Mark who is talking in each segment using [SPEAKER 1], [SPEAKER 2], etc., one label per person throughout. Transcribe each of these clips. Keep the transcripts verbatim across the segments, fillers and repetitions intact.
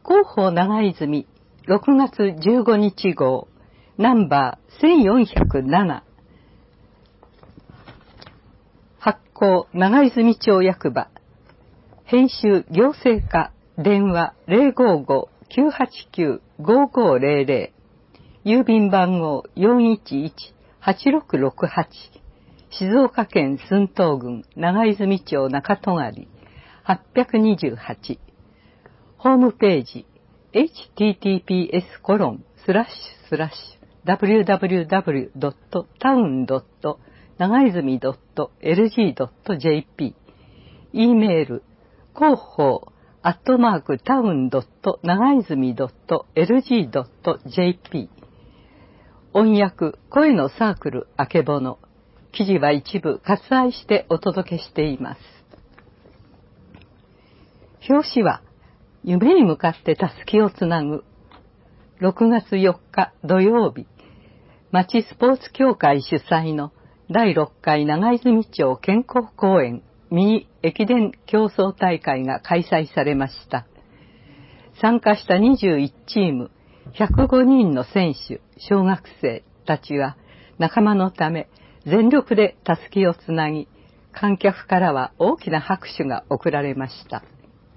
[SPEAKER 1] 広報長泉ろくがつじゅうごにち号ナンバーせんよんひゃくなな発行長泉町役場編集行政課電話 ゼロごーごーきゅうはちきゅうごーごーゼロゼロ 郵便番号 よんいちいちはちろくろくはち静岡県駿東郡長泉町中戸狩はっぴゃくにじゅうはちホームページ エイチティーティーピーエスコロンスラッシュスラッシュダブリューダブリューダブリュードットタウンドット長泉ドットエルジードットジェーピー E メール広報アットマークタウンドット長泉ドットエルジードットジェーピー 音訳声のサークルあけぼの記事は一部割愛してお届けしています。表紙は夢に向かってたすきをつなぐろくがつよっか土曜日町スポーツ協会主催のだいろっかい長泉町健康公園ミニ駅伝競争大会が開催されました。参加したにじゅういちチームひゃくごにんの選手小学生たちは仲間のため全力でたすきをつなぎ観客からは大きな拍手が送られました。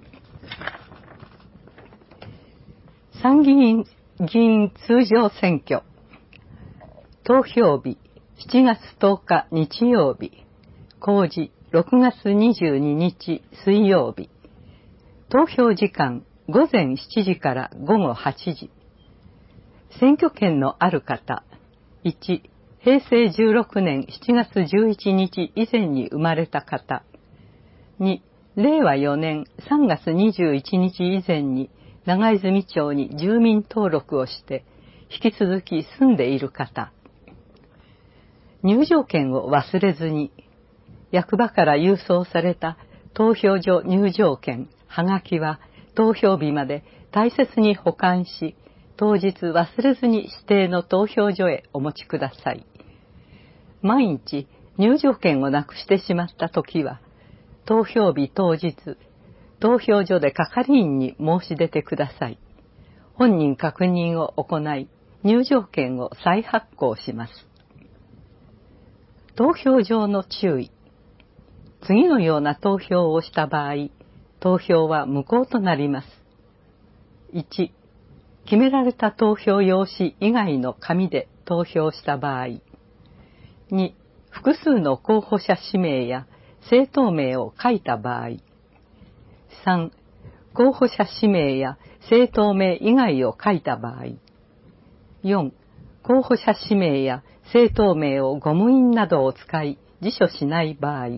[SPEAKER 1] 参議院議員通常選挙投票日しちがつとおか日曜日公示ろくがつにじゅうににち水曜日投票時間ごぜんしちじからごごはちじ選挙権のある方いちへいせいじゅうろくねんしちがつじゅういちにち以前に生まれた方にれいわよねんさんがつにじゅういちにち以前に長泉町に住民登録をして引き続き住んでいる方入場券を忘れずに役場から郵送された投票所入場券はがきは投票日まで大切に保管し当日忘れずに指定の投票所へお持ちください。万一入場券をなくしてしまったときは投票日当日投票所で係員に申し出てください。本人確認を行い入場券を再発行します。投票上の注意次のような投票をした場合投票は無効となります。いち決められた投票用紙以外の紙で投票した場合に複数の候補者氏名や政党名を書いた場合さん候補者氏名や政党名以外を書いた場合よん候補者氏名や政党名をゴム印などを使い辞書しない場合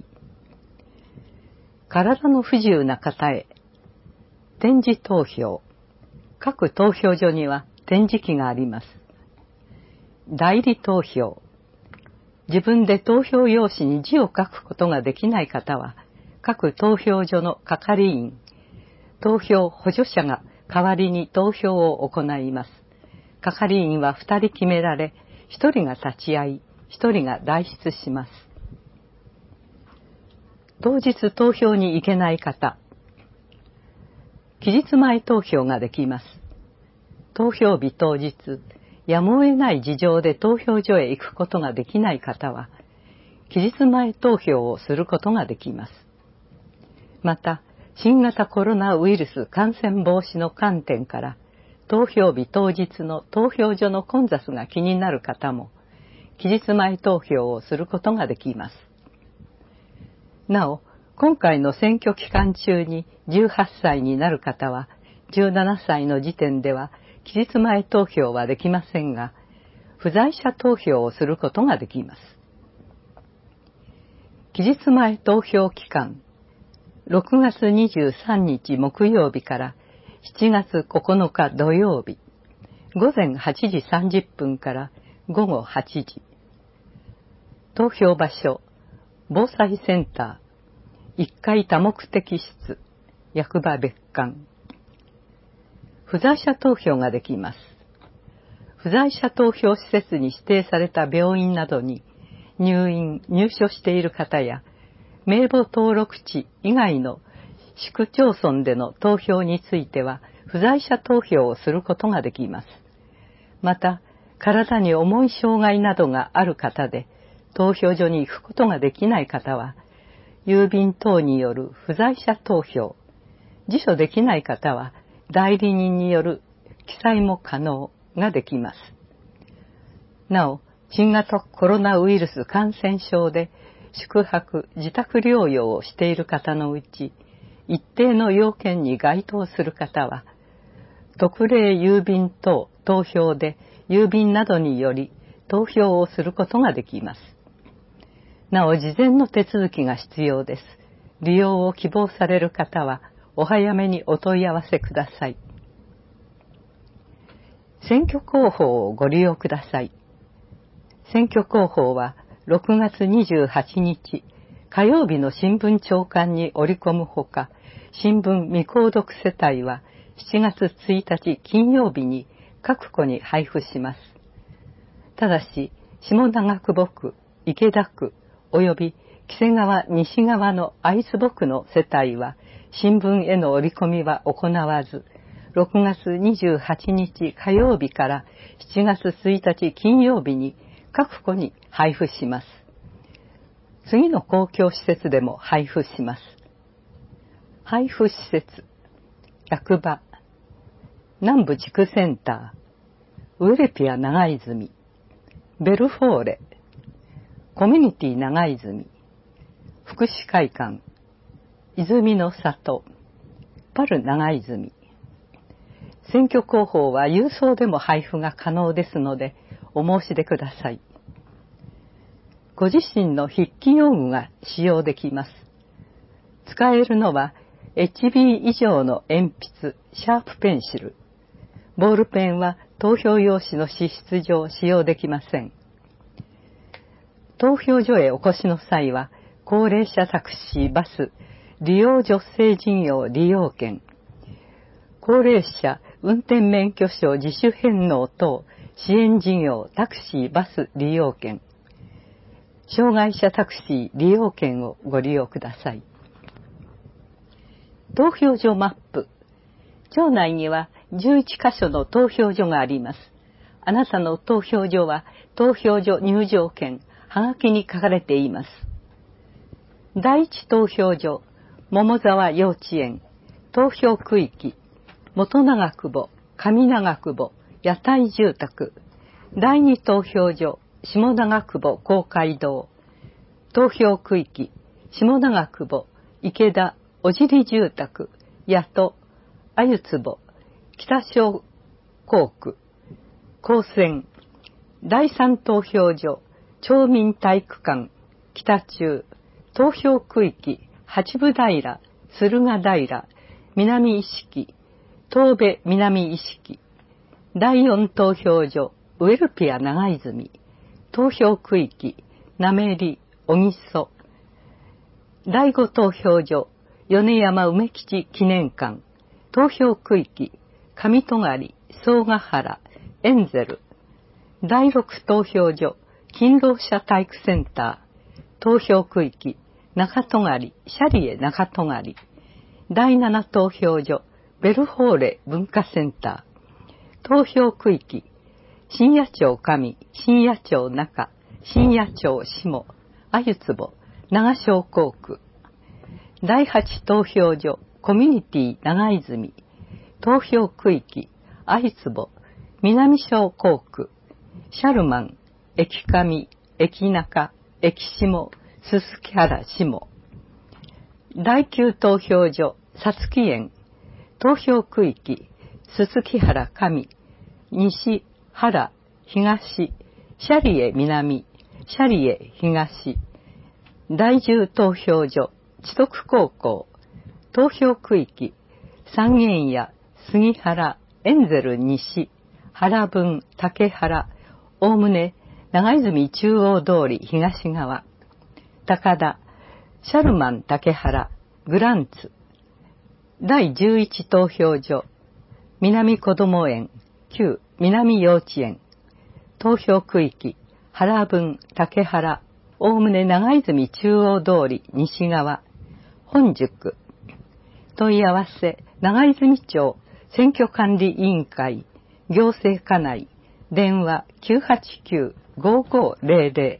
[SPEAKER 1] 体の不自由な方へ点字投票各投票所には点字機があります。代理投票自分で投票用紙に字を書くことができない方は各投票所の係員投票補助者が代わりに投票を行います。係員はふたり決められひとりが立ち会いひとりが代筆します。当日投票に行けない方期日前投票ができます。投票日当日やむを得ない事情で投票所へ行くことができない方は期日前投票をすることができます。また新型コロナウイルス感染防止の観点から投票日当日の投票所の混雑が気になる方も期日前投票をすることができます。なお今回の選挙期間中にじゅうはっさいになる方はじゅうななさいの時点では期日前投票はできませんが不在者投票をすることができます。期日前投票期間ろくがつにじゅうさんにち木曜日からしちがつここのか土曜日ごぜんはちじさんじゅっぷんからごごはちじ投票場所防災センターいっかい多目的室役場別館不在者投票ができます。不在者投票施設に指定された病院などに入院入所している方や名簿登録地以外の市区町村での投票については不在者投票をすることができます。また、体に重い障害などがある方で、投票所に行くことができない方は、郵便等による不在者投票、自書できない方は、代理人による記載も可能ができます。なお、新型コロナウイルス感染症で宿泊・自宅療養をしている方のうち、一定の要件に該当する方は、特例郵便等投票で郵便などにより投票をすることができます。なお、事前の手続きが必要です。利用を希望される方は、お早めにお問い合わせください。選挙公報をご利用ください。選挙公報はろくがつにじゅうはちにち火曜日の新聞朝刊に織り込むほか、新聞未購読世帯はしちがつついたち金曜日に各戸に配布します。ただし、下長久保区、池田区、および黄瀬川西側の会津母区の世帯は新聞への折り込みは行わず、ろくがつにじゅうはちにち火曜日からしちがつついたち金曜日に各戸に配布します。次の公共施設でも配布します。配布施設、役場、南部地区センター、ウエレピア長泉、ベルフォーレ、コミュニティ長泉、福祉会館、泉の里、パル長泉。選挙公報は郵送でも配布が可能ですので、お申し出ください。ご自身の筆記用具が使用できます。使えるのは エイチビー 以上の鉛筆、シャープペンシル。ボールペンは投票用紙の資質上使用できません。投票所へお越しの際は、高齢者タクシー、バス、利用助成事業利用券、高齢者運転免許証自主返納等支援事業タクシー・バス利用券、障害者タクシー利用券をご利用ください。投票所マップ。町内にはじゅういっかしょの投票所があります。あなたの投票所は投票所入場券、はがきに書かれています。第一投票所、桃沢幼稚園、投票区域、元長久保、上長久保、屋台住宅。第二投票所、下長久保公会堂。投票区域、下長久保、池田、小尻住宅、八戸、あゆつぼ、北小港区、高専。第三投票所、町民体育館、北中。投票区域、八分平、駿河平、南石木、東部南石木。第四投票所、ウエルピア長泉。投票区域、なめり、小木曽。第五投票所、米山梅吉記念館。投票区域、上戸狩、総ヶ原、エンゼル。第六投票所、勤労者体育センター。投票区域、中戸狩、シャリエ中戸狩。第七投票所、ベルフォーレ文化センター。投票区域、新野町上、新野町中、新野町下、あゆつぼ、長小港区。第八投票所、コミュニティ長泉。投票区域、あゆつぼ、南小港区。シャルマン、駅上、駅中、駅下、すすき原下。第九投票所、さつき園。投票区域、すすき原上、西、原、東、シャリエ南、シャリエ東。第十投票所、知徳高校。投票区域、三軒屋、杉原、エンゼル西、原分、竹原、おおむね、長泉中央通り東側。高田、シャルマン竹原、グランツ。第十一投票所、南こども園、旧南幼稚園。投票区域、原分、竹原、おおむね長泉中央通り西側。本宿。問い合わせ、長泉町選挙管理委員会行政課内電話 きゅうはちきゅう ごーごーぜろぜ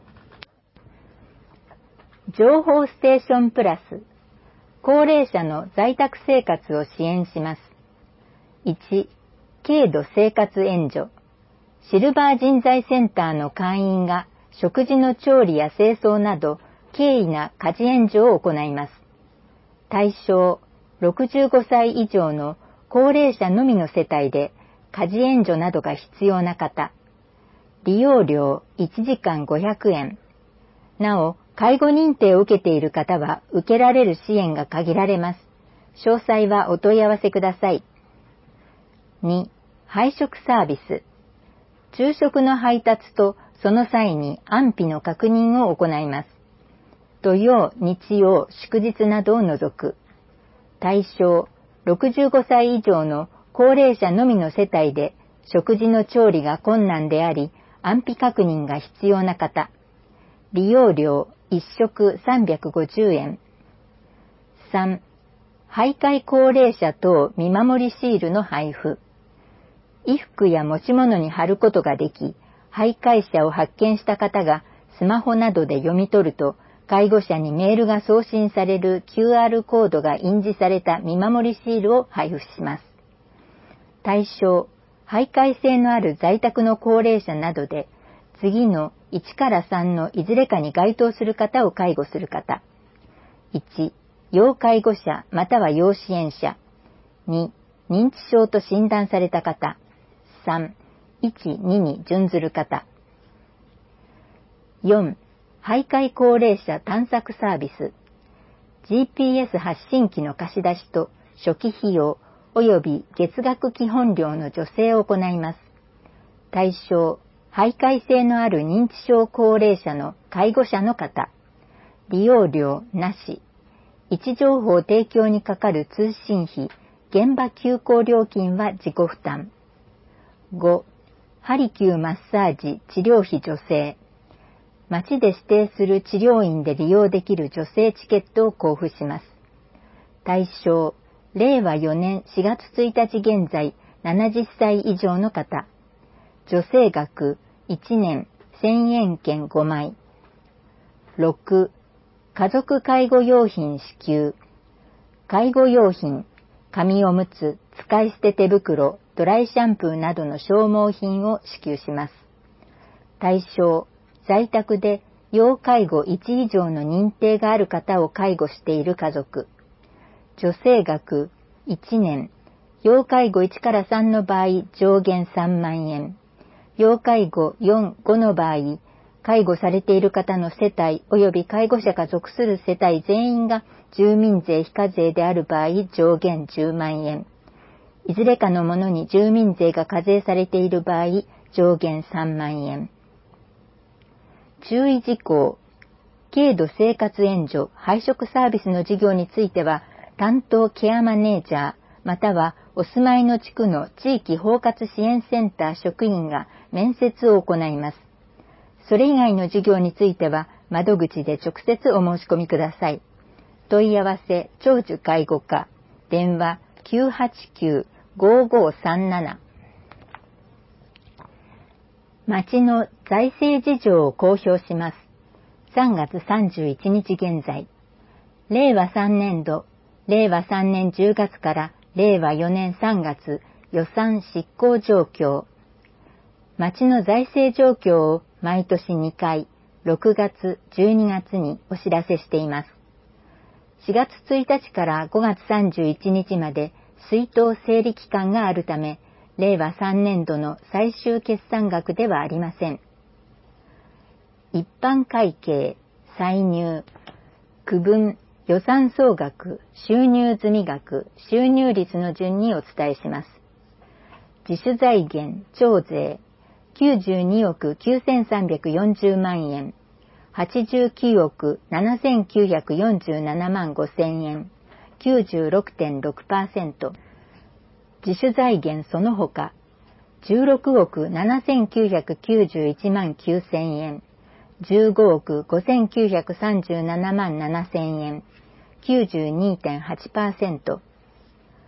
[SPEAKER 1] ろ
[SPEAKER 2] 情報ステーションプラス高齢者の在宅生活を支援します。いち. 軽度生活援助。シルバー人材センターの会員が食事の調理や清掃など経緯な家事援助を行います。対象ろくじゅうごさい以上の高齢者のみの世帯で家事援助などが必要な方。利用料いちじかんごひゃくえん。なお、介護認定を受けている方は受けられる支援が限られます。詳細はお問い合わせください。に. 配食サービス。昼食の配達とその際に安否の確認を行います。土曜、日曜、祝日などを除く。対象ろくじゅうごさい以上の高齢者のみの世帯で食事の調理が困難であり安否確認が必要な方。利用料いっ食さんびゃくごじゅうえん。さん. 徘徊高齢者等見守りシールの配布。衣服や持ち物に貼ることができ、徘徊者を発見した方がスマホなどで読み取ると、介護者にメールが送信される キューアール コードが印字された見守りシールを配布します。対象、徘徊性のある在宅の高齢者などで、次のいちからさんのいずれかに該当する方を介護する方。いち. 要介護者または要支援者。に. 認知症と診断された方。さん. いち、にに準ずる方。よん. 徘徊高齢者探索サービス。ジーピーエス 発信機の貸し出しと初期費用及び月額基本料の助成を行います。対象、徘徊性のある認知症高齢者の介護者の方。利用料なし。位置情報提供にかかる通信費、現場急行料金は自己負担。ご. ハリキューマッサージ治療費助成。町で指定する治療院で利用できる助成チケットを交付します。対象、れいわよねんしがつついたち現在ななじゅっさい以上の方。助成額いちねんせんえん券ごまい。ろく. 家族介護用品支給。介護用品、紙おむつ、使い捨て手袋、ドライシャンプーなどの消耗品を支給します。対象、在宅で要介護いち以上の認定がある方を介護している家族。助成額いちねん、要介護いちからさんの場合上限さんまんえん。要介護よん、ごの場合、介護されている方の世帯及び介護者が属する世帯全員が住民税非課税である場合上限じゅうまんえん。いずれかのものに住民税が課税されている場合上限さんまんえん。注意事項。軽度生活援助配食サービスの事業については担当ケアマネージャーまたはお住まいの地区の地域包括支援センター職員が面接を行います。それ以外の事業については窓口で直接お申し込みください。問い合わせ長寿介護課電話 きゅうはちきゅう ごーごーさんなな。町の財政事情を公表します。さんがつさんじゅういちにち現在、れいわさんねんど、れいわさんねんじゅうがつかられいわよねんさんがつ予算執行状況。町の財政状況を毎年にかい、ろくがつ、じゅうにがつにお知らせしています。しがつついたちからごがつさんじゅういちにちまで出納整理期間があるため、れいわさんねんどの最終決算額ではありません。一般会計、歳入、区分、予算総額、収入済額、収入率の順にお伝えします。自主財源、徴税、きゅうじゅうにおくきゅうせんさんびゃくよんじゅうまんえん、はちじゅうきゅうおくななせんきゅうひゃくよんじゅうななまんごせんえん、きゅうじゅうろくてんろくパーセント。自主財源その他、じゅうろくおくななせんきゅうひゃくきゅうじゅういちまんきゅうせんえん、じゅうごおくごせんきゅうひゃくさんじゅうななまんななせんえん、きゅうじゅうにてんはちパーセント。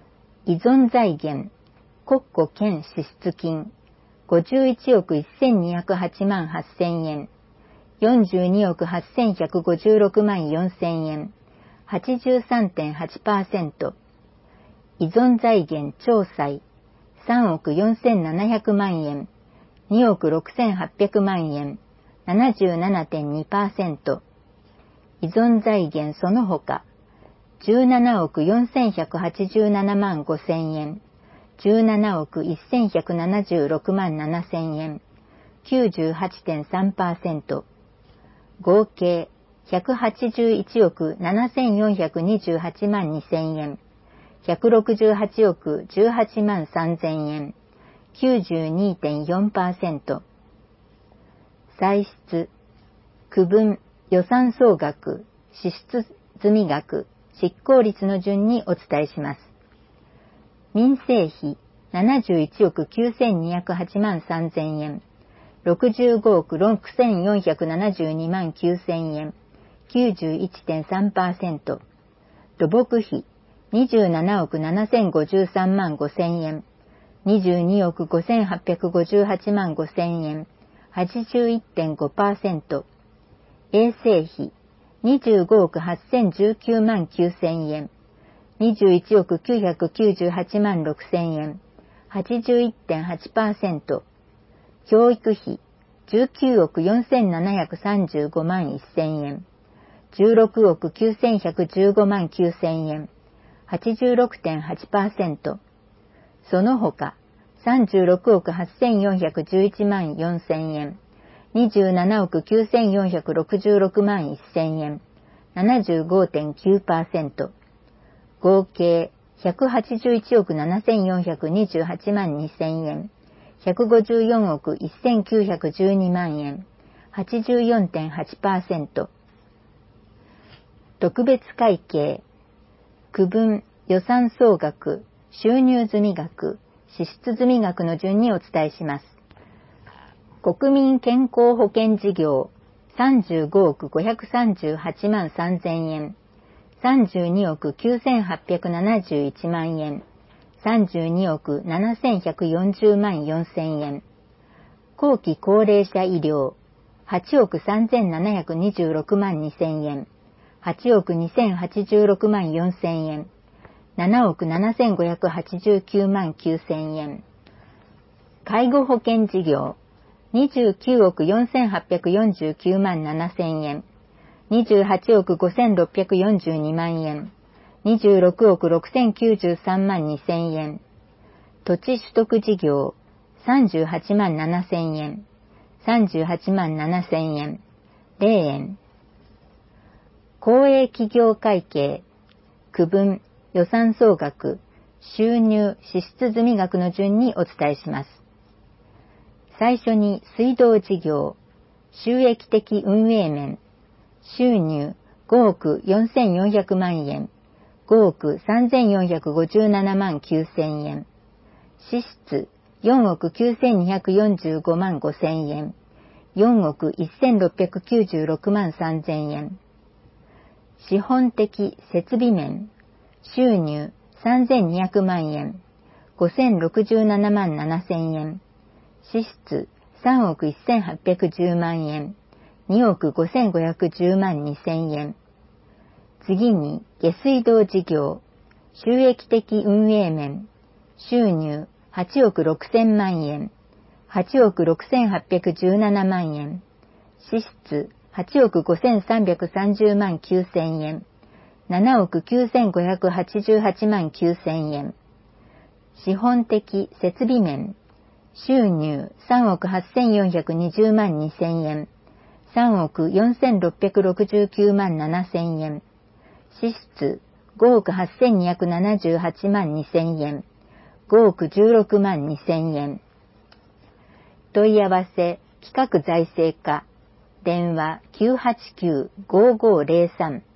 [SPEAKER 2] 依存財源、国庫兼支出金、ごじゅういちおくせんにひゃくはちまんはっせんえん、よんじゅうにおくはっせんひゃくごじゅうろくまんよんせんえん、はちじゅうさんてんはちパーセント。依存財源超債、さんおくよんせんななひゃくまんえん、におくろくせんはっぴゃくまんえん、ななじゅうななてんにパーセント。依存財源その他、じゅうななおくよんせんひゃくはちじゅうななまんごせんえん、じゅうななおくせんひゃくななじゅうろくまんななせんえん、きゅうじゅうはちてんさんパーセント。合計ひゃくはちじゅういちおくななせんよんひゃくにじゅうはちまんにせんえん、ひゃくろくじゅうはちおくじゅうはちまんさんぜんえん、きゅうじゅうにてんよんパーセント。歳出、区分、予算総額、支出済額、執行率の順にお伝えします。民生費ななじゅういちおくきゅうせんにひゃくはちまんさんぜんえん、ろくじゅうごおくろくせんよんひゃくななじゅうにまんきゅうせんえん、きゅうじゅういちてんさんパーセント。土木費にじゅうななおくななせんごじゅうさんまんごせんえん、にじゅうにおくごせんはっぴゃくごじゅうはちまんごせんえん、はちじゅういってんごパーセント。衛生費にじゅうごおくはっせんじゅうきゅうまんきゅうせんえん、にじゅういちおくきゅうひゃくきゅうじゅうはちまんろくせんえん、はちじゅういってんはちパーセント。教育費じゅうきゅうおくよんせんななひゃくさんじゅうごまんせんえん、じゅうろくおくきゅうせんひゃくじゅうごまんきゅうせんえん、はちじゅうろくてんはちパーセント。その他、さんじゅうろくおくはっせんよんひゃくじゅういちまんよんせんえん、にじゅうななおくきゅうせんよんひゃくろくじゅうろくまんせんえん、ななじゅうごてんきゅうパーセント。合計ひゃくはちじゅういちおくななせんよんひゃくにじゅうはちまんにせんえん、ひゃくごじゅうよんおくせんきゅうひゃくじゅうにまんえん、はちじゅうよんてんはちパーセント。特別会計、区分、予算総額、収入済額、支出済額の順にお伝えします。国民健康保険事業、さんじゅうごおくごひゃくさんじゅうはちまんさんぜんえん、さんじゅうにおくきゅうせんはっぴゃくななじゅういちまんえん、さんじゅうにおくななせんひゃくよんじゅうまんよんせんえん、後期高齢者医療、はちおくさんぜんななひゃくにじゅうろくまんにせんえん、はちおくにせんはちじゅうろくまんよんせんえん、ななおくななせんごひゃくはちじゅうきゅうまんきゅうせんえん。介護保険事業、にじゅうきゅうおくよんせんはっぴゃくよんじゅうきゅうまんななせんえん、にじゅうはちおくごせんろっぴゃくよんじゅうにまんえん、にじゅうろくおくろくせんきゅうじゅうさんまんにせんえん。土地取得事業、さんじゅうはちまんななせんえん、さんじゅうはちまんななせんえん、ぜろえん。公営企業会計、区分、予算総額、収入、支出済額の順にお伝えします。最初に水道事業、収益的運営面、収入ごおくよんせんよんひゃくまんえん、ごおくさんぜんよんひゃくごじゅうななまんきゅうせんえん、支出よんおくきゅうせんにひゃくよんじゅうごまんごせんえん、よんおくせんろっぴゃくきゅうじゅうろくまんさんぜんえん。資本的設備面、収入さんぜんにひゃくまんえん、ごせんろくじゅうななまんななせんえん、支出さんおくせんはっぴゃくじゅうまんえん、におくごせんごひゃくじゅうまんにせんえん。次に下水道事業、収益的運営面、収入はちおくろくせんまんえん、はちおくろくせんはっぴゃくじゅうななまんえん、支出はちおくごせんさんびゃくさんじゅうまんきゅうせんえん、ななおくきゅうせんごひゃくはちじゅうはちまんきゅうせんえん。資本的設備面、収入さんおくはっせんよんひゃくにじゅうまんにせんえん、さんおくよんせんろっぴゃくろくじゅうきゅうまんななせんえん、支出ごおくはっせんにひゃくななじゅうはちまんにせんえん、ごおくじゅうろくまんにせんえん。問い合わせ企画財政課、電話 きゅうはちきゅう ごーごーぜろさん。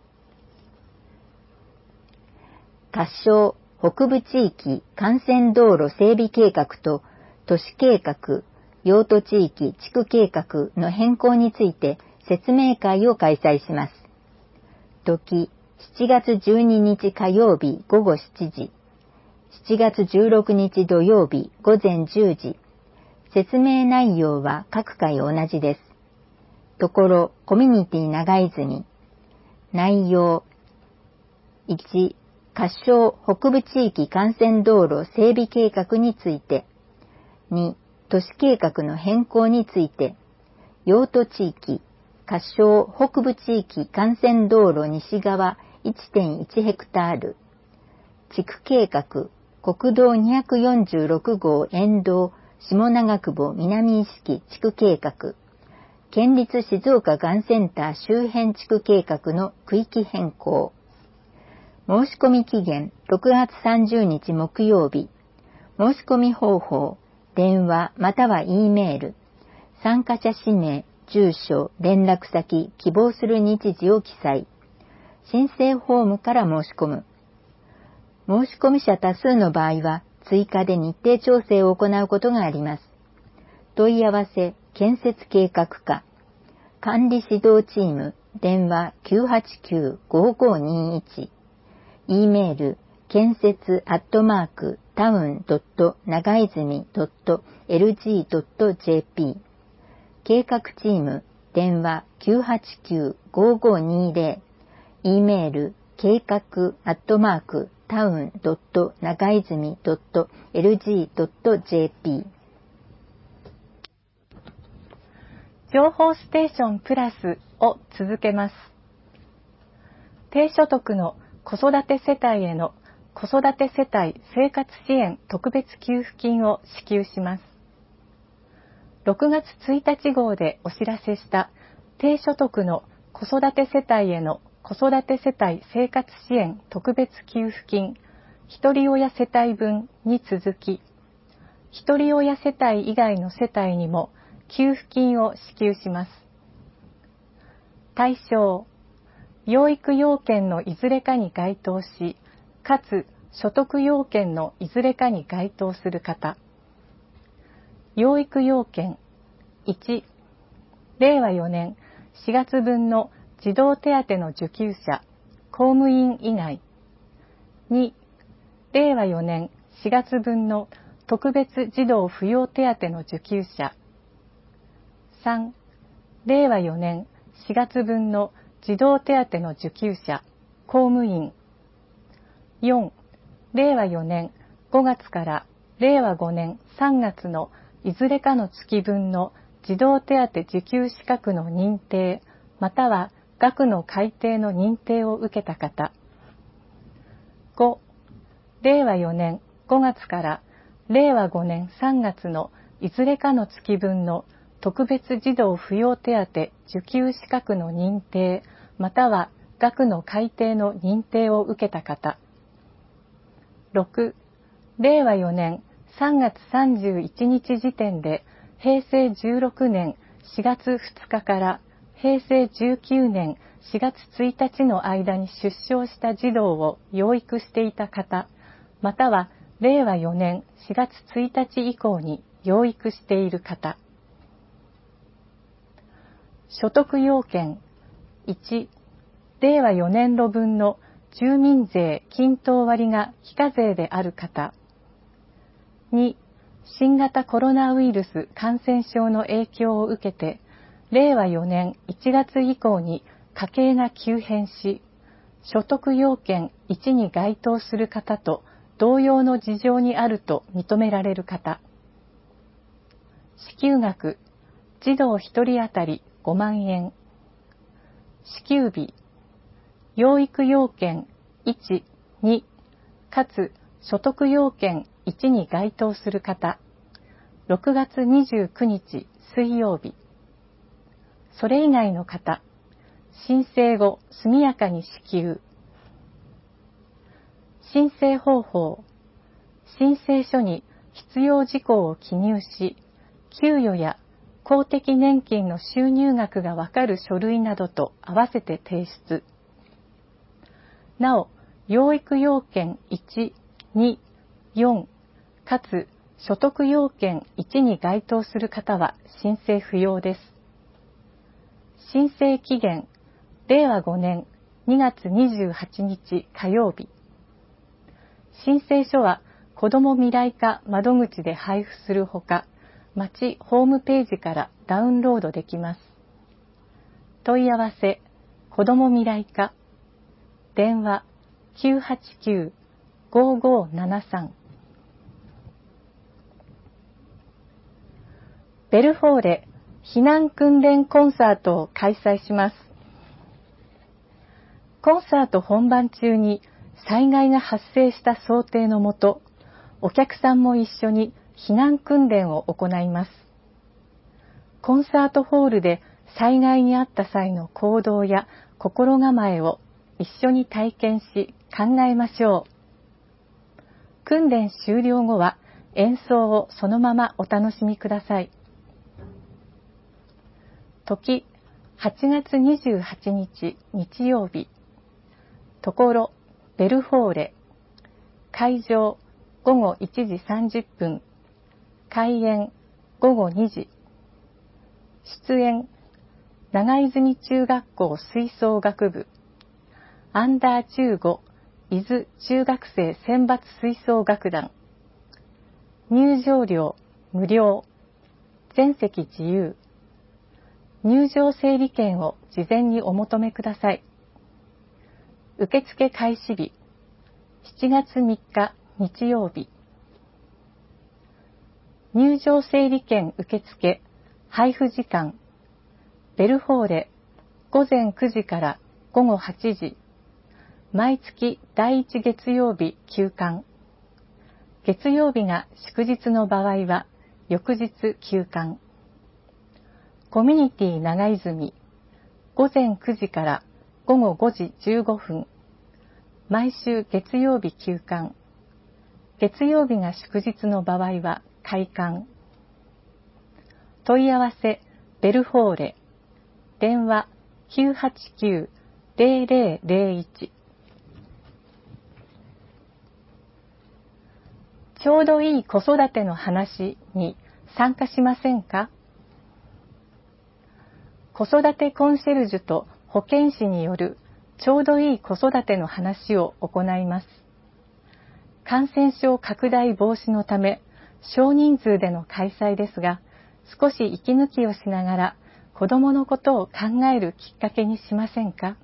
[SPEAKER 2] 仮称北部地域幹線道路整備計画と都市計画、用途地域地区計画の変更について説明会を開催します。時しちがつじゅうににち火曜日ごごしちじ。 しちがつじゅうろくにち土曜日ごぜんじゅうじ。説明内容は各回同じです。ところ、コミュニティ長泉。内容。いち、仮称北部地域幹線道路整備計画について。に、都市計画の変更について。用途地域、仮称北部地域幹線道路西側 いってんいち ヘクタール。地区計画、国道にひゃくよんじゅうろくごう沿道下長久保南意識地区計画。県立静岡がんセンター周辺地区計画の区域変更。申し込み期限ろくがつさんじゅうにち木曜日。申し込み方法、電話または E メール。参加者氏名、住所、連絡先、希望する日時を記載。申請フォームから申し込む。申し込み者多数の場合は、追加で日程調整を行うことがあります。問い合わせ、建設計画課。管理指導チーム、電話 きゅうはちきゅう ごーごーにーいち。E メール、建設アットマークタウンドット長泉ドットエルジードットジェーピー。計画チーム、電話 きゅうはちきゅう ごーごーにーぜろ。E メール、計画アットマークタウンドット長泉ドットエルジードットジェーピー。
[SPEAKER 3] 情報ステーションプラスを続けます。低所得の子育て世帯への子育て世帯生活支援特別給付金を支給します。ろくがつついたち号でお知らせした低所得の子育て世帯への子育て世帯生活支援特別給付金ひとり親世帯分に続き、ひとり親世帯以外の世帯にも給付金を支給します。対象、養育要件のいずれかに該当し、かつ所得要件のいずれかに該当する方。養育要件いち、れいわよねんしがつぶんの児童手当の受給者、公務員以外。に、れいわよねんしがつぶんの特別児童扶養手当の受給者。さん、れいわよねんしがつぶんの児童手当の受給者、公務員。よん、れいわよねんごがつかられいわごねんさんがつのいずれかの月分の児童手当受給資格の認定、または額の改定の認定を受けた方。ご、れいわよねんごがつかられいわごねんさんがつのいずれかの月分の特別児童扶養手当受給資格の認定、または額の改定の認定を受けた方。ろく、れいわよねんさんがつさんじゅういちにち時点でへいせいじゅうろくねんしがつふつかからへいせいじゅうきゅうねんしがつついたちの間に出生した児童を養育していた方、またはれいわよねんしがつついたち以降に養育している方。所得要件いち、れいわよねんどぶんの住民税均等割が非課税である方。に、新型コロナウイルス感染症の影響を受けて、れいわよねんいちがつ以降に家計が急変し、所得要件いちに該当する方と同様の事情にあると認められる方。支給額、児童ひとり当たりごまんえん。支給日、養育要件いち、に、かつ所得要件いちに該当する方、ろくがつにじゅうくにち水曜日。それ以外の方、申請後速やかに支給。申請方法、申請書に必要事項を記入し、給与や公的年金の収入額がわかる書類などと合わせて提出。なお、養育要件いち、に、よん、かつ所得要件いちに該当する方は申請不要です。申請期限、れいわごねんにがつにじゅうはちにち火曜日。申請書は子ども未来課窓口で配布するほか、町ホームページからダウンロードできます。問い合わせ、子ども未来課、電話 きゅうはちきゅう ごーごーななさん。ベルフォーレ避難訓練コンサートを開催します。コンサート本番中に災害が発生した想定のもと、お客さんも一緒に避難訓練を行います。コンサートホールで災害に遭った際の行動や心構えを一緒に体験し考えましょう。訓練終了後は演奏をそのままお楽しみください。時、はちがつにじゅうはちにち日曜日。ところ、ベルフォーレ。会場、ごごいちじさんじゅっぷん。開演、ごごにじ。出演、長泉中学校吹奏楽部。アンダーじゅうご、伊豆中学生選抜吹奏楽団。入場料、無料。全席自由。入場整理券を事前にお求めください。受付開始日、しちがつみっか日曜日。入場整理券受付、配布時間、ベルフォーレ、ごぜんくじからごごはちじ。毎月だいいち月曜日休館。月曜日が祝日の場合は、翌日休館。コミュニティ長泉、ごぜんくじからごごごじじゅうごふん。毎週月曜日休館。月曜日が祝日の場合は開館。問い合わせ、ベルフォーレ。電話 きゅうはちきゅう ぜろぜろぜろいち。ちょうどいい子育ての話に参加しませんか？子育てコンシェルジュと保健師によるちょうどいい子育ての話を行います。感染症拡大防止のため少人数での開催ですが、少し息抜きをしながら子どものことを考えるきっかけにしませんか？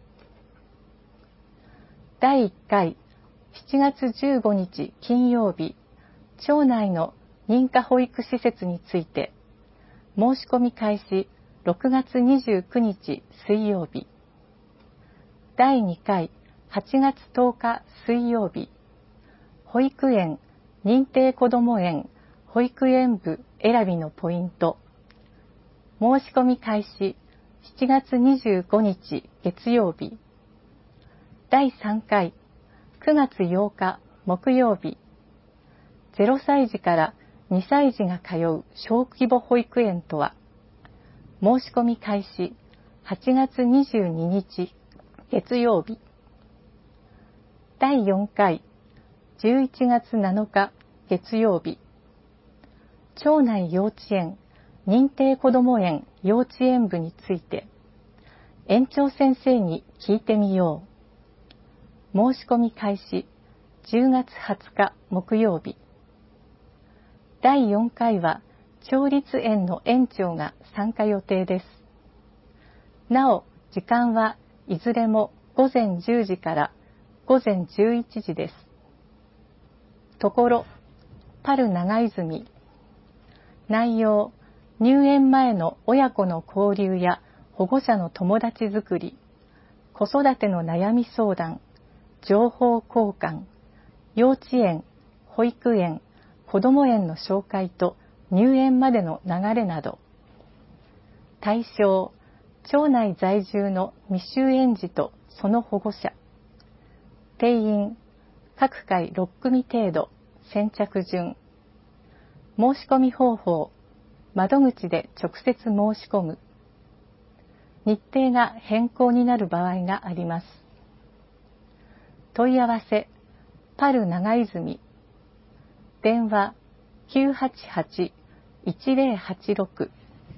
[SPEAKER 3] だいいっかいしちがつじゅうごにち金曜日、町内の認可保育施設について、申し込み開始ろくがつにじゅうくにち水曜日。だいにかいはちがつとおか水曜日。保育園、認定こども園、保育園部選びのポイント。申し込み開始しちがつにじゅうごにち月曜日。だいさんかいくがつようか木曜日。ゼロさいじからにさいじが通う小規模保育園とは、申し込み開始はちがつにじゅうににち月曜日。だいよんかいじゅういちがつなのか月曜日。町内幼稚園認定こども園幼稚園部について、園長先生に聞いてみよう。申し込み開始じゅうがつはつか木曜日。だいよんかいは町立園の園長が参加予定です。なお、時間はいずれもごぜんじゅうじからごぜんじゅういちじです。ところ、パル長泉。内容、入園前の親子の交流や保護者の友達づくり、子育ての悩み相談、情報交換、幼稚園、保育園、こども園の紹介と入園までの流れなど。対象、町内在住の未就園児とその保護者。定員、各回ろっくみ程度、先着順。申し込み方法、窓口で直接申し込む。日程が変更になる場合があります。問い合わせ、パル長泉。電話 きゅうはちはち いちぜろはちろく。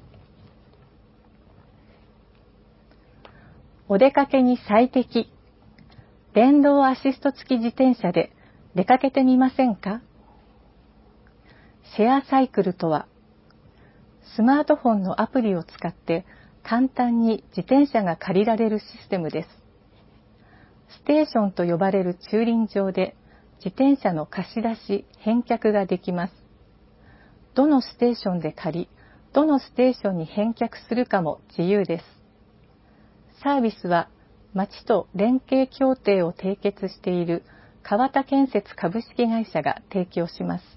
[SPEAKER 3] お出かけに最適。電動アシスト付き自転車で出かけてみませんか？ シェアサイクルとは、スマートフォンのアプリを使って簡単に自転車が借りられるシステムです。ステーションと呼ばれる駐輪場で自転車の貸し出し、返却ができます。どのステーションで借り、どのステーションに返却するかも自由です。サービスは町と連携協定を締結している川田建設株式会社が提供します。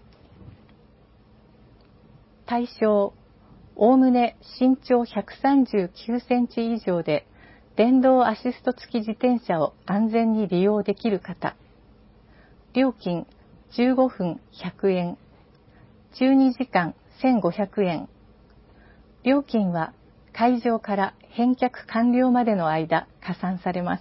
[SPEAKER 3] 対象、おおむね身長ひゃくさんじゅうきゅうセンチ以上で電動アシスト付き自転車を安全に利用できる方。料金じゅうごふんひゃくえん、じゅうにじかんせんごひゃくえん。料金は会場から返却完了までの間加算されます。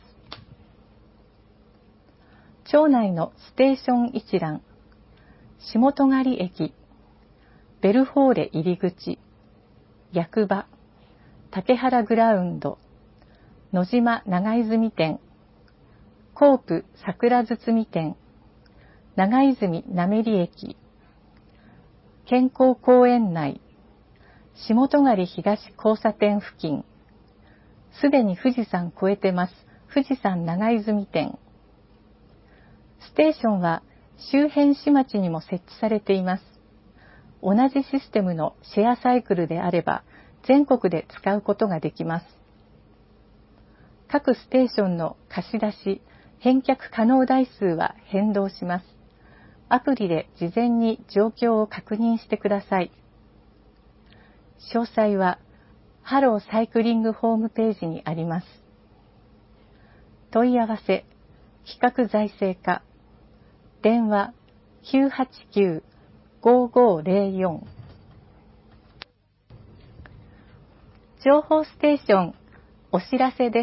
[SPEAKER 3] 町内のステーション一覧、下戸狩駅、ベルフォーレ入口、役場、竹原グラウンド、野島長泉店、コープ桜堤店、長泉滑り駅、健康公園内、下戸狩東交差点付近、すでに富士山越えてます、富士山長泉店。ステーションは周辺市町にも設置されています。同じシステムのシェアサイクルであれば、全国で使うことができます。各ステーションの貸し出し、返却可能台数は変動します。アプリで事前に状況を確認してください。詳細はハローサイクリングホームページにあります。問い合わせ、企画財政課、電話 きゅうはちきゅう ごーごーぜろよん。情報ステーションお知らせです。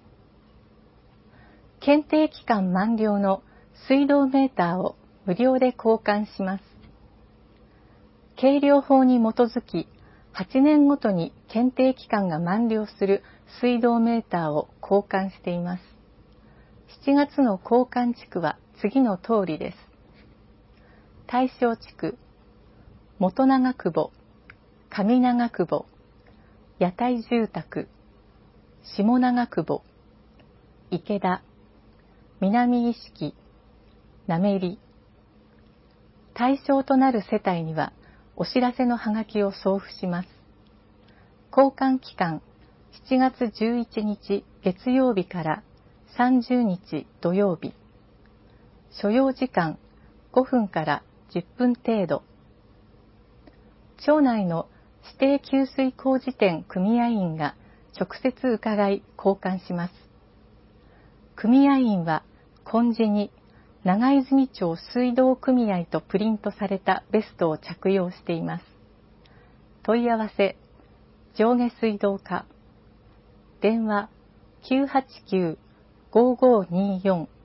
[SPEAKER 3] 検定期間満了の水道メーターを無料で交換します。計量法に基づきはちねんごとに検定期間が満了する水道メーターを交換しています。しちがつの交換地区は次の通りです。対象地区、元長久保、上長久保、屋台住宅、下長久保、池田、南石木、滑り。対象となる世帯にはお知らせのはがきを送付します。交換期間しちがつじゅういちにち月曜日からさんじゅうにち土曜日。所要時間ごふんからじゅっぷん程度。町内の指定給水工事店組合員が直接伺い交換します。組合員は紺地に長泉町水道組合とプリントされたベストを着用しています。問い合わせ、上下水道課、電話 きゅうはちきゅう ごーごーにーよん。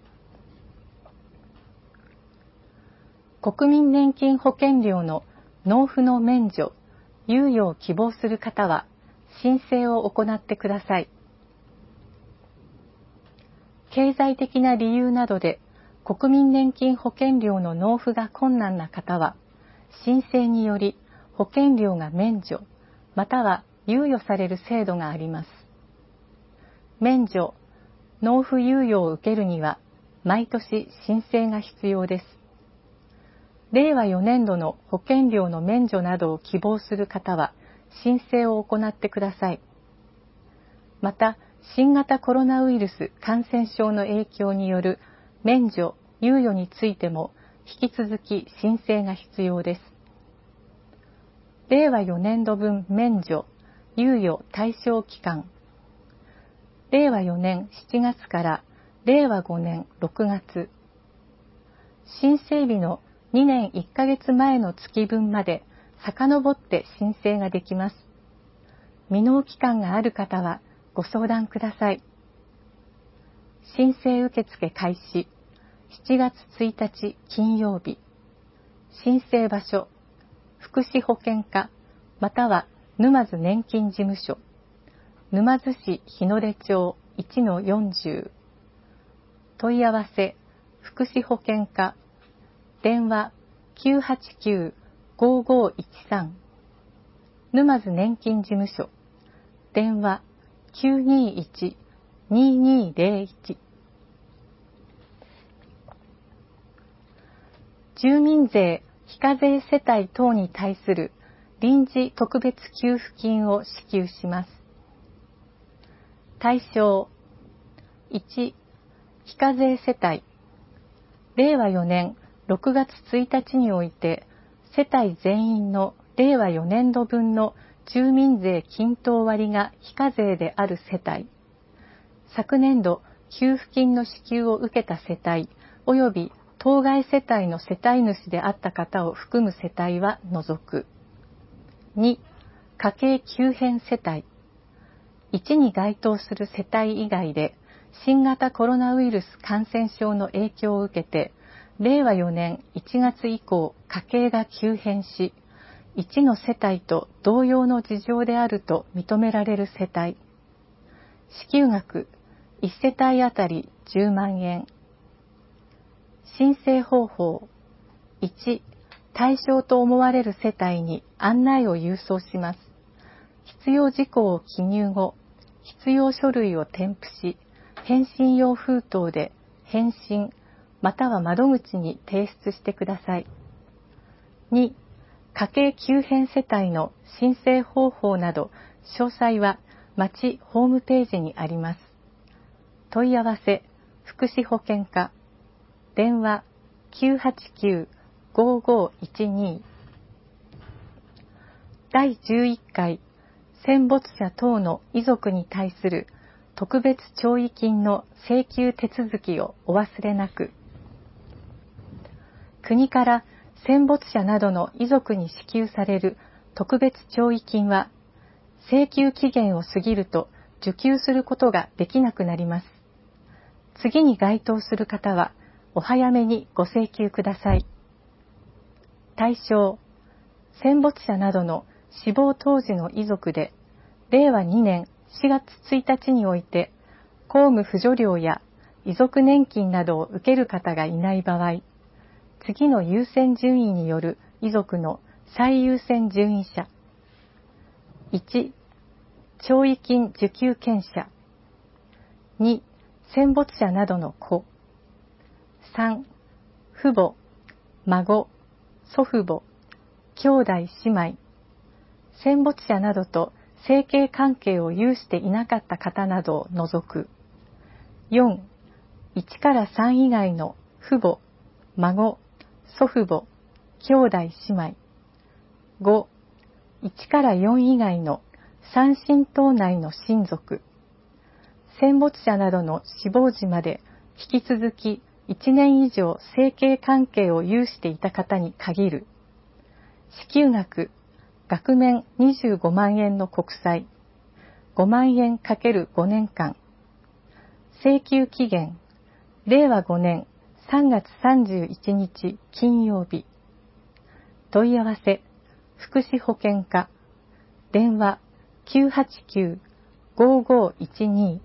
[SPEAKER 3] 国民年金保険料の納付の免除、猶予を希望する方は申請を行ってください。経済的な理由などで国民年金保険料の納付が困難な方は、申請により保険料が免除、または猶予される制度があります。免除、納付猶予を受けるには、毎年申請が必要です。れいわよねんどの保険料の免除などを希望する方は、申請を行ってください。また、新型コロナウイルス感染症の影響による免除・猶予についても引き続き申請が必要です。れいわよねんどぶん免除・猶予対象期間、れいわよねんしちがつかられいわごねんろくがつ、申請日のにねんいっかげつまえの月分まで遡って申請ができます。未納期間がある方はご相談ください。申請受付開始しちがつついたち金曜日。申請場所、福祉保険課または沼津年金事務所、沼津市日の出町 いちのよんじゅう。問い合わせ、福祉保険課、電話 きゅうはちきゅうごごいちさん、沼津年金事務所、電話 きゅうにいち にーにーぜろいち。住民税非課税世帯等に対する臨時特別給付金を支給します。対象いち、非課税世帯、れいわよねんろくがつついたちにおいて世帯全員のれいわよねんどぶんの住民税均等割が非課税である世帯、昨年度給付金の支給を受けた世帯及び当該世帯の世帯主であった方を含む世帯は除く。に、家計急変世帯。いちに該当する世帯以外で新型コロナウイルス感染症の影響を受けてれいわよねんいちがつ以降家計が急変し、いちの世帯と同様の事情であると認められる世帯。支給額いち世帯あたりじゅうまんえん。申請方法いち、対象と思われる世帯に案内を郵送します。必要事項を記入後、必要書類を添付し、返信用封筒で返信または窓口に提出してください。に、家計急変世帯の申請方法など詳細は町ホームページにあります。問い合わせ福祉保健課、電話 きゅうはちきゅう ごごいちに。だいじゅういっかい戦没者等の遺族に対する特別弔慰金の請求手続きをお忘れなく。国から戦没者などの遺族に支給される特別弔慰金は、請求期限を過ぎると受給することができなくなります。次に該当する方は、お早めにご請求ください。対象、戦没者などの死亡当時の遺族で、れいわにねんしがつついたちにおいて、公務扶助料や遺族年金などを受ける方がいない場合、次の優先順位による遺族の最優先順位者。いち、弔慰金受給権者。に、戦没者などの子。さん、父母、孫、祖父母、兄弟姉妹。戦没者などと生計関係を有していなかった方などを除く。よん、いちからさん以外の父母、孫、祖父母、兄弟姉妹。ご、いちからよん以外の三親等内の親族。戦没者などの死亡時まで引き続きいちねん以上生計関係を有していた方に限る。支給額、額面にじゅうごまんえんの国債、ごまんえん ×ご 年間。請求期限、れいわごねんさんがつさんじゅういちにち金曜日。問い合わせ、福祉保健課、電話 きゅうはちきゅう ごごいちに。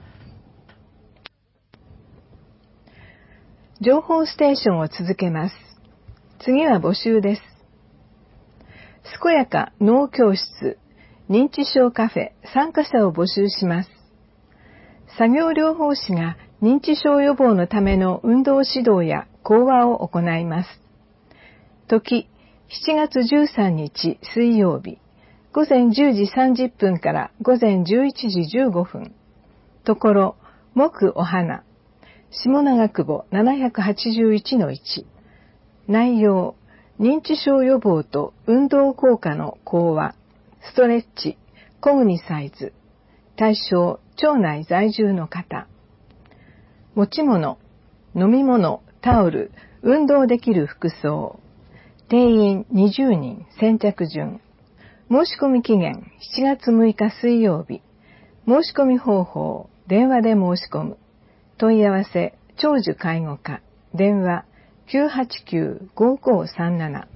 [SPEAKER 4] 情報ステーションを続けます。次は募集です。健やか脳教室、認知症カフェ参加者を募集します。作業療法士が認知症予防のための運動指導や講話を行います。時、しちがつじゅうさんにち水曜日、ごぜんじゅうじさんじゅっぷんからごぜんじゅういちじじゅうごふん。ところ、木お花、下長久保 ななひゃくはちじゅういちのいち。内容、認知症予防と運動効果の講話、ストレッチ、コグニサイズ。対象、町内在住の方。持ち物、飲み物、タオル、運動できる服装。定員にじゅうにん、先着順。申し込み期限しちがつむいか水曜日。申し込み方法、電話で申し込む。問い合わせ、長寿介護課、電話 きゅうはちきゅう ごごさんなな。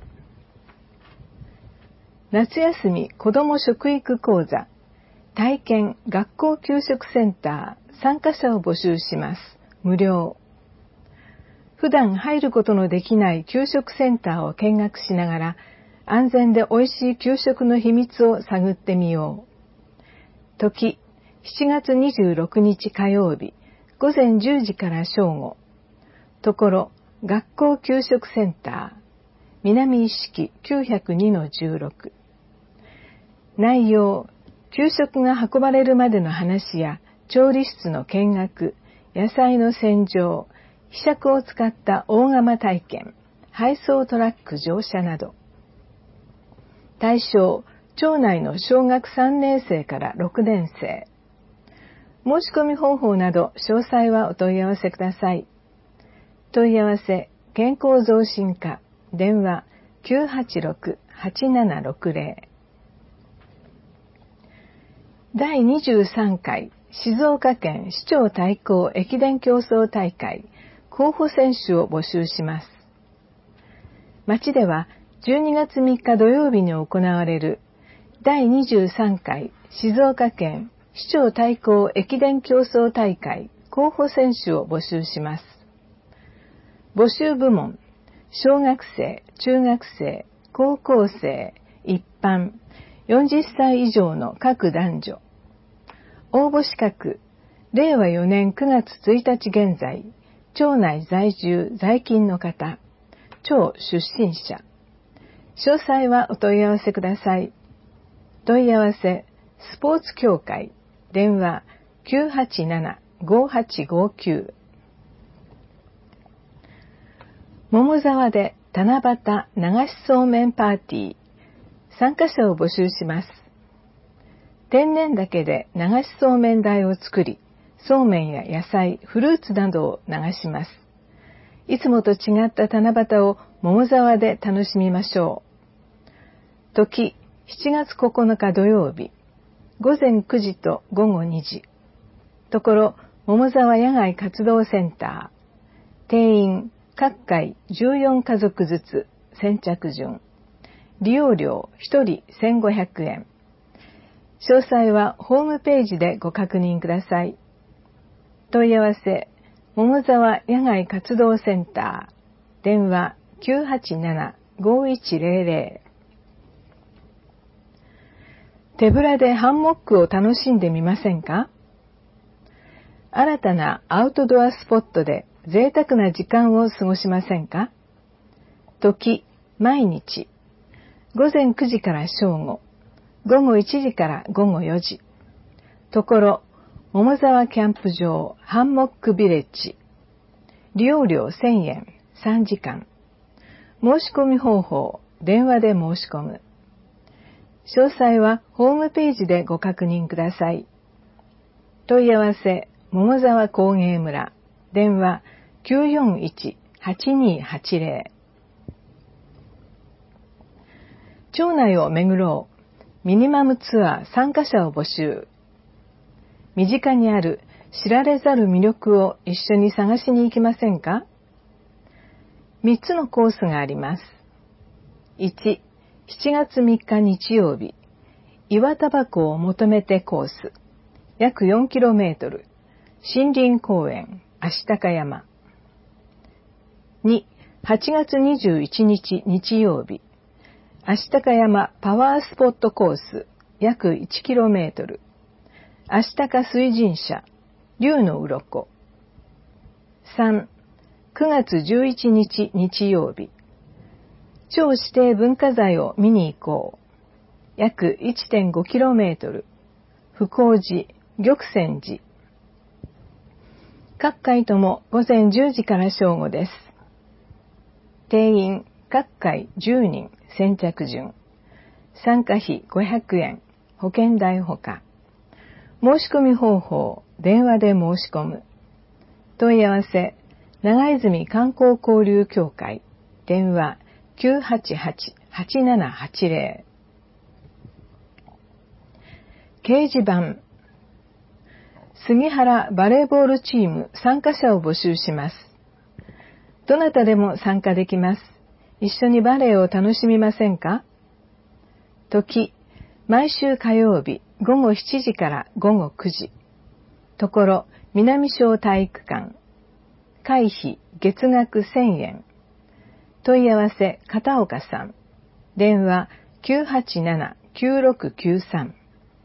[SPEAKER 4] 夏休み子ども食育講座、体験学校給食センター参加者を募集します。無料。普段入ることのできない給食センターを見学しながら、 安全で美味しい給食の秘密を探ってみよう。時、しちがつにじゅうろくにち火曜日、午前じゅうじから正午。ところ、学校給食センター、南一式 きゅうひゃくにのじゅうろく。内容、給食が運ばれるまでの話や、調理室の見学、野菜の洗浄、ひしゃくを使った大釜体験、配送トラック乗車など。対象、町内の小学さんねんせいからろくねんせい。申し込み方法など詳細はお問い合わせください。問い合わせ、健康増進課、電話 きゅうはちろく はちななろくぜろ。だいにじゅうさんかい静岡県市長対抗駅伝競争大会候補選手を募集します。町ではじゅうにがつみっか土曜日に行われるだいにじゅうさんかい静岡県市長対抗駅伝競争大会候補選手を募集します。募集部門、小学生、中学生、高校生、一般、よんじゅっさい以上の各男女。応募資格、れいわよねんくがつついたち現在、町内在住在勤の方、町出身者。詳細はお問い合わせください。問い合わせ、スポーツ協会、電話 きゅうはちなな ごはちごきゅう。桃沢で七夕流しそうめんパーティー、参加者を募集します。天然竹で流しそうめん台を作り、そうめんや野菜、フルーツなどを流します。いつもと違った七夕を桃沢で楽しみましょう。時、しちがつここのか土曜日、ごぜんくじとごごにじ。ところ、桃沢野外活動センター。定員、各回じゅうよんかぞくずつ、先着順。利用料ひとりせんごひゃくえん。詳細はホームページでご確認ください。問い合わせ、桃沢野外活動センター。電話 きゅうはちなな ごいちぜろぜろ。手ぶらでハンモックを楽しんでみませんか？新たなアウトドアスポットで贅沢な時間を過ごしませんか？時、毎日。ごぜんくじから正午。ごごいちじからごごよじ。ところ、桃沢キャンプ場ハンモックビレッジ。利用料せんえん、さんじかん。申し込み方法、電話で申し込む。詳細はホームページでご確認ください。問い合わせ、桃沢工芸村。電話 きゅうよんいち はちにはちぜろ。町内を巡ろう。ミニマムツアー参加者を募集。身近にある知られざる魅力を一緒に探しに行きませんか？みっつのコースがあります。いち、しちがつみっか日曜日、岩タバコを求めてコース。約 よんキロメートル。森林公園、足高山。に、はちがつにじゅういちにち日曜日、足高山パワースポットコース、約 いちキロメートル。足高水神社、竜の鱗。さん、くがつじゅういちにち日曜日、町指定文化財を見に行こう。約 いってんごキロメートル。福光寺、玉泉寺。各回ともごぜんじゅうじから正午です。定員、各回じゅうにん、先着順。参加費ごひゃくえん、保険代ほか。申し込み方法、電話で申し込む。問い合わせ、長泉観光交流協会。電話 きゅうはちはち はちななはちぜろ。掲示板。杉原バレーボールチーム参加者を募集します。どなたでも参加できます。一緒にバレーを楽しみませんか？時、毎週火曜日ごごしちじからごごくじ。ところ、南小体育館。会費月額せんえん。問い合わせ、片岡さん。 電話 きゅうはちなな きゅうろくきゅうさん。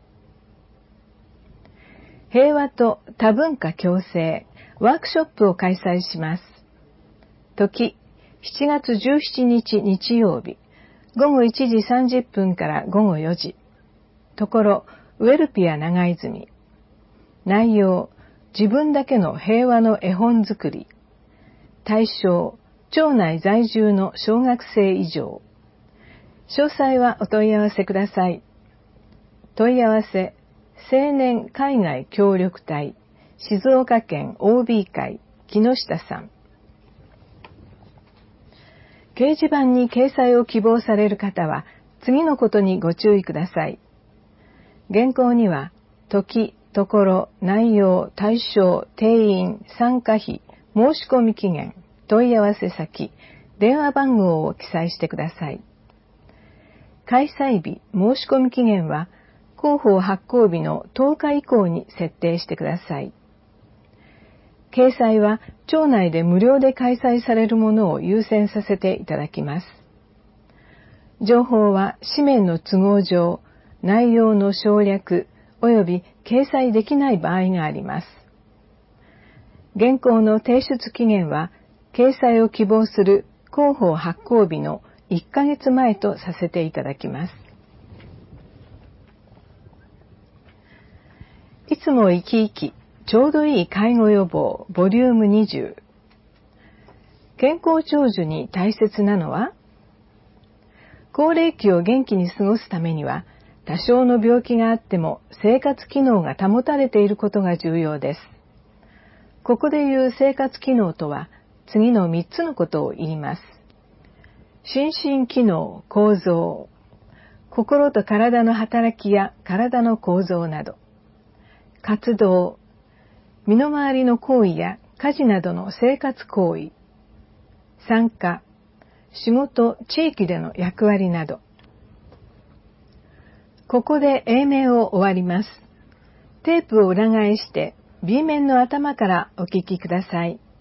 [SPEAKER 4] 平和と多文化共生ワークショップを開催します。時、しちがつじゅうしちにち日曜日、ごごいちじさんじゅっぷんからごごよじ。ところ、ウェルピア長泉。内容、自分だけの平和の絵本作り。対象、町内在住の小学生以上。詳細はお問い合わせください。問い合わせ、青年海外協力隊、静岡県 オービー 会、木下さん。掲示板に掲載を希望される方は、次のことにご注意ください。原稿には、時、ところ、内容、対象、定員、参加費、申し込み期限、問い合わせ先、電話番号を記載してください。開催日、申し込み期限は、広報発行日のとおか以降に設定してください。掲載は町内で無料で開催されるものを優先させていただきます。情報は紙面の都合上、内容の省略及び掲載できない場合があります。原稿の提出期限は、掲載を希望する広報発行日のいっかげつまえとさせていただきます。いつも生き生き、ちょうどいい介護予防ボリュームにじゅう。健康長寿に大切なのは、高齢期を元気に過ごすためには、多少の病気があっても生活機能が保たれていることが重要です。ここで言う生活機能とは、次のみっつのことを言います。心身機能、構造、心と体の働きや体の構造など、活動、身の回りの行為や家事などの生活行為、参加、仕事、地域での役割など。ここで A 面を終わります。テープを裏返して B 面の頭からお聞きください。